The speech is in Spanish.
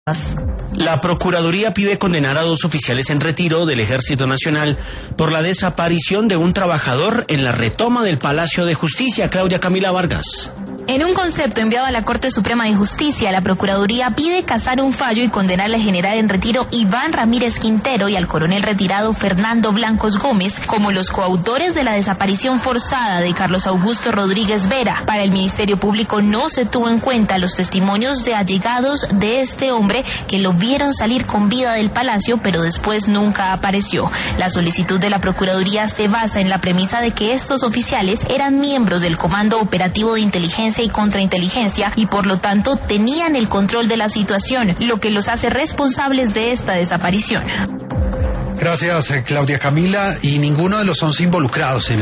La Procuraduría pide condenar a 2 oficiales en retiro del Ejército Nacional por la desaparición de un trabajador en la retoma del Palacio de Justicia. Claudia Camila Vargas. En un concepto enviado a la Corte Suprema de Justicia, la Procuraduría pide casar un fallo y condenar al general en retiro Iván Ramírez Quintero y al coronel retirado Fernando Blancos Gómez como los coautores de la desaparición forzada de Carlos Augusto Rodríguez Vera. Para el Ministerio Público no se tuvo en cuenta los testimonios de allegados de este hombre que lo vieron salir con vida del palacio, pero después nunca apareció. La solicitud de la Procuraduría se basa en la premisa de que estos oficiales eran miembros del Comando Operativo de Inteligencia y Contrainteligencia y por lo tanto tenían el control de la situación, lo que los hace responsables de esta desaparición. Gracias, Claudia Camila. Y ninguno de los 11 involucrados en